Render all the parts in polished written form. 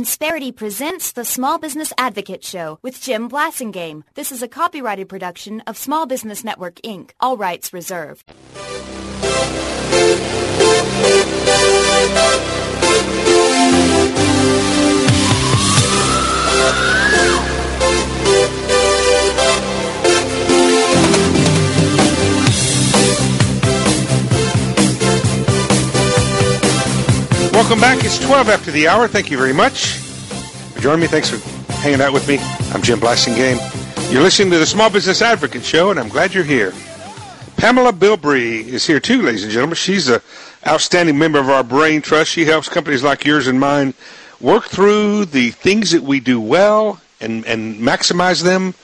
Insperity presents the Small Business Advocate Show with Jim Blasingame. This is a copyrighted production of Small Business Network, Inc. All rights reserved. Welcome back. It's 12 after the hour. Thank you very much for joining me. Thanks for hanging out with me. I'm Jim Blasingame. You're listening to the Small Business Advocate Show, and I'm glad you're here. Pamela Bilbrey is here, too, ladies and gentlemen. She's an outstanding member of our Brain Trust. She helps companies like yours and mine work through the things that we do well and maximize them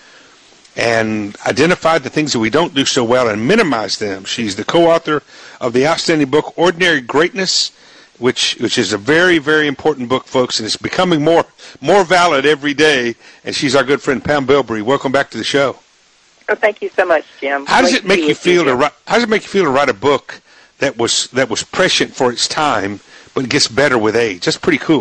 and identify the things that we don't do so well and minimize them. She's the co-author of the outstanding book, Ordinary Greatness, which is a very, very important book, folks, and it's becoming more valid every day. And she's our good friend, Pam Bilbrey. Welcome back to the show. Oh, thank you so much, Jim. How does it make you feel to write a book that was prescient for its time, but it gets better with age? That's pretty cool.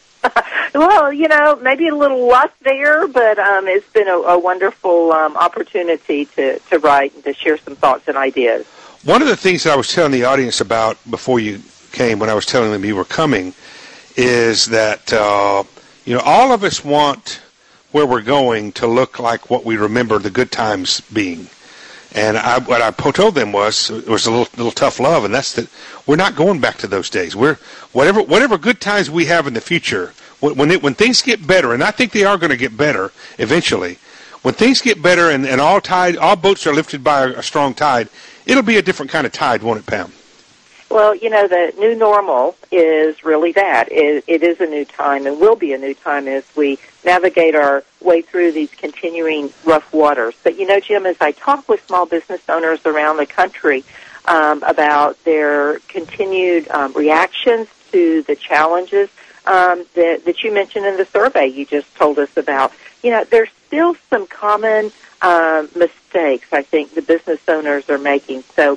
Well, maybe a little luck there, but it's been a wonderful opportunity to write and to share some thoughts and ideas. One of the things that I was telling the audience about before you came, when I was telling them you were coming, is that all of us want where we're going to look like what we remember the good times being. And what I told them was a little tough love, and that's that we're not going back to those days. We're whatever good times we have in the future, when things get better, and I think they are going to get better eventually. When things get better and all boats are lifted by a strong tide, it'll be a different kind of tide, won't it, Pam? Well, the new normal is really that. It is a new time and will be a new time as we navigate our way through these continuing rough waters. But, Jim, as I talk with small business owners around the country about their continued reactions to the challenges that you mentioned in the survey you just told us about, there's still some common mistakes I think the business owners are making. So,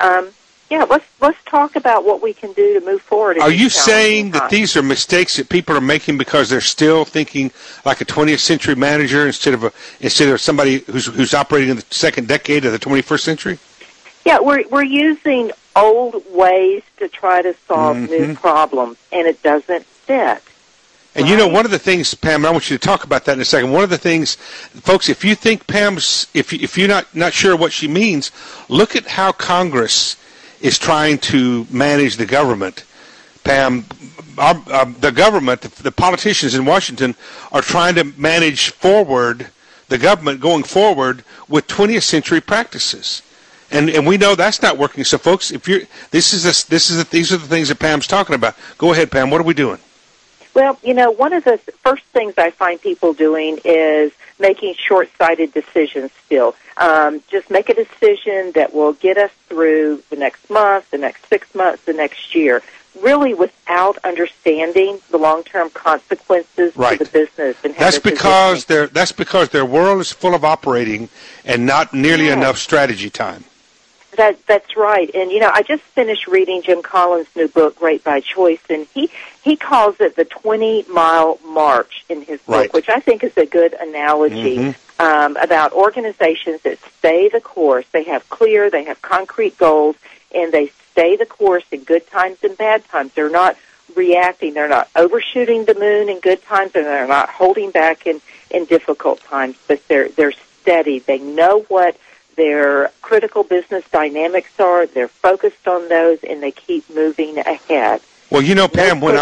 let's talk about what we can do to move forward. Are you saying that these are mistakes that people are making because they're still thinking like a 20th century manager instead of somebody who's operating in the second decade of the 21st century? Yeah, we're using old ways to try to solve new problems, and it doesn't fit. And one of the things, Pam, I want you to talk about that in a second. One of the things, folks, if you think if you're not sure what she means, look at how Congress is trying to manage the government. Pam, the government, the politicians in Washington are trying to manage forward the government going forward with 20th century practices. And we know that's not working. So, folks, these are the things that Pam's talking about. Go ahead, Pam. What are we doing? Well, one of the first things I find people doing is making short-sighted decisions still. Just make a decision that will get us through the next month, the next 6 months, the next year, really without understanding the long-term consequences to the business. And that's because their world is full of operating and not nearly enough strategy time. That's right. And, I just finished reading Jim Collins' new book, Great by Choice, and he calls it the 20-mile march in his book, which I think is a good analogy about organizations that stay the course. They have concrete goals, and they stay the course in good times and bad times. They're not reacting. They're not overshooting the moon in good times, and they're not holding back in difficult times, but they're steady. They know what their critical business dynamics are, they're focused on those, and they keep moving ahead. Well, Pam, when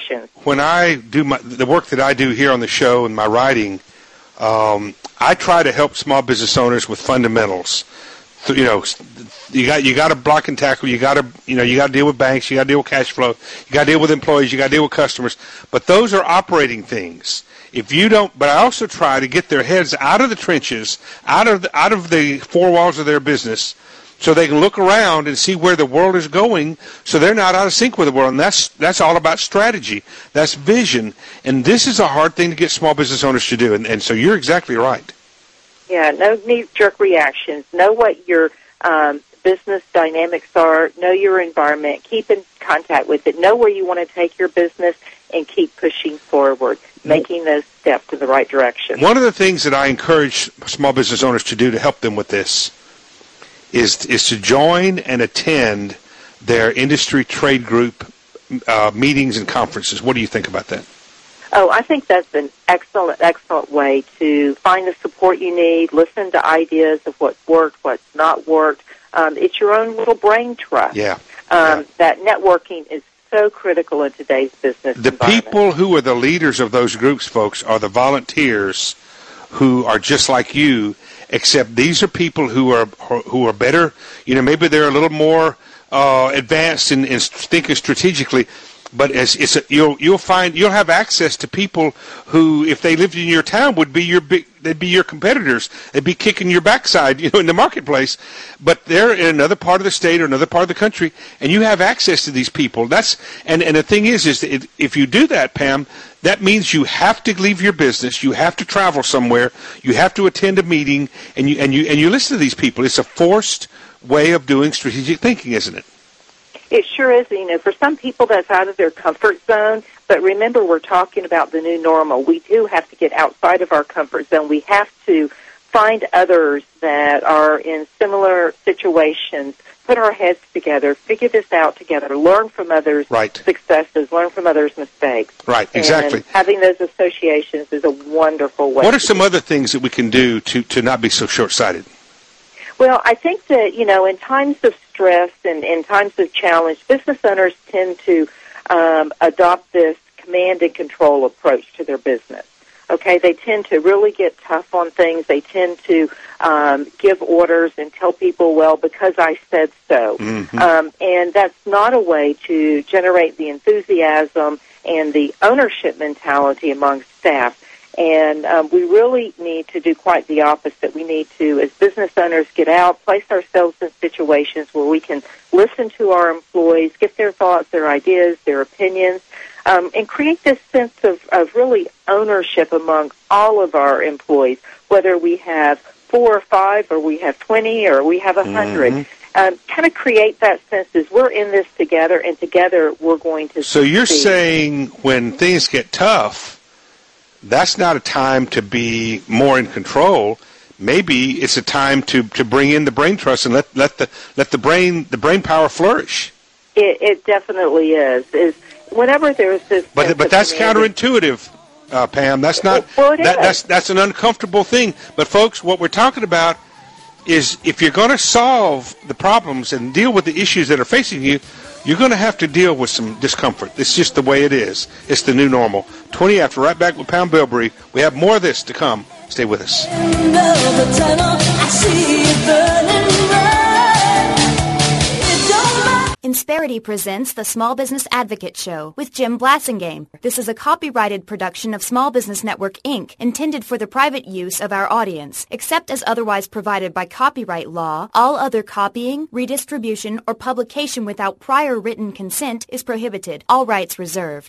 I do the work that I do here on the show and my writing, I try to help small business owners with fundamentals. So, you got to block and tackle. You got to deal with banks. You got to deal with cash flow. You got to deal with employees. You got to deal with customers. But those are operating things. If you don't, but I also try to get their heads out of the trenches, out of the four walls of their business, so they can look around and see where the world is going, so they're not out of sync with the world. And that's all about strategy. That's vision. And this is a hard thing to get small business owners to do. And so you're exactly right. Yeah, no knee-jerk reactions. Know what your business dynamics are. Know your environment. Keep in contact with it. Know where you want to take your business, and keep pushing forward, making those steps in the right direction. One of the things that I encourage small business owners to do to help them with this is to join and attend their industry trade group meetings and conferences. What do you think about that? Oh, I think that's an excellent way to find the support you need, listen to ideas of what's worked, what's not worked. It's your own little brain trust. That networking is so critical in today's business environment. People who are the leaders of those groups, folks, are the volunteers who are just like you, except these are people who are better. You know, maybe they're a little more advanced in thinking strategically. But you'll have access to people who, if they lived in your town, they'd be your competitors. They'd be kicking your backside, in the marketplace. But they're in another part of the state or another part of the country, and you have access to these people. And the thing is that if you do that, Pam, that means you have to leave your business, you have to travel somewhere, you have to attend a meeting, and you listen to these people. It's a forced way of doing strategic thinking, isn't it? It sure is. For some people that's out of their comfort zone, but remember we're talking about the new normal. We do have to get outside of our comfort zone. We have to find others that are in similar situations, put our heads together, figure this out together, learn from others' successes, learn from others' mistakes. Right, exactly. And having those associations is a wonderful way. What are some other things that we can do to not be so short-sighted? Well, I think that, in times of stress and in times of challenge, business owners tend to adopt this command and control approach to their business. Okay, they tend to really get tough on things. They tend to give orders and tell people, well, because I said so. Mm-hmm. And that's not a way to generate the enthusiasm and the ownership mentality among staff. And we really need to do quite the opposite. We need to, as business owners, get out, place ourselves in situations where we can listen to our employees, get their thoughts, their ideas, their opinions, and create this sense of really ownership among all of our employees, whether we have 4 or 5 or we have 20 or we have 100. Mm-hmm. Kind of create that sense as we're in this together, and together we're going to So you're saying when things get tough, that's not a time to be more in control. Maybe it's a time to bring in the brain trust and let the brain power flourish. It definitely is. Whenever there's this, but that's counterintuitive, Pam. That's not. Well, it is. That's an uncomfortable thing. But folks, what we're talking about is if you're going to solve the problems and deal with the issues that are facing you, you're going to have to deal with some discomfort. It's just the way it is. It's the new normal. 20 after, right back with Pam Bilbrey. We have more of this to come. Stay with us. Insperity presents the Small Business Advocate Show with Jim Blasingame. This is a copyrighted production of Small Business Network, Inc., intended for the private use of our audience. Except as otherwise provided by copyright law, all other copying, redistribution, or publication without prior written consent is prohibited. All rights reserved.